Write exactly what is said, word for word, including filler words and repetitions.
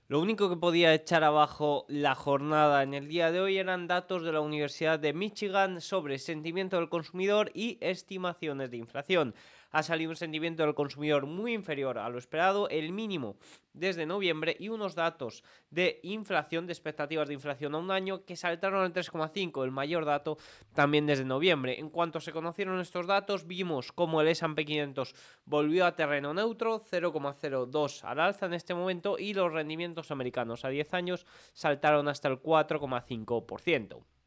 Lo único que podía echar abajo la jornada en el día de hoy eran datos de la Universidad de Michigan sobre sentimiento del consumidor y estimaciones de inflación. Ha salido un sentimiento del consumidor muy inferior a lo esperado, el mínimo desde noviembre, y unos datos de inflación, de expectativas de inflación a un año, que saltaron al tres coma cinco, el mayor dato también desde noviembre. En cuanto se conocieron estos datos, vimos como el ese and pe quinientos volvió a terreno neutro, cero coma cero dos al alza en este momento, y los rendimientos americanos a diez años saltaron hasta el cuatro coma cinco por ciento.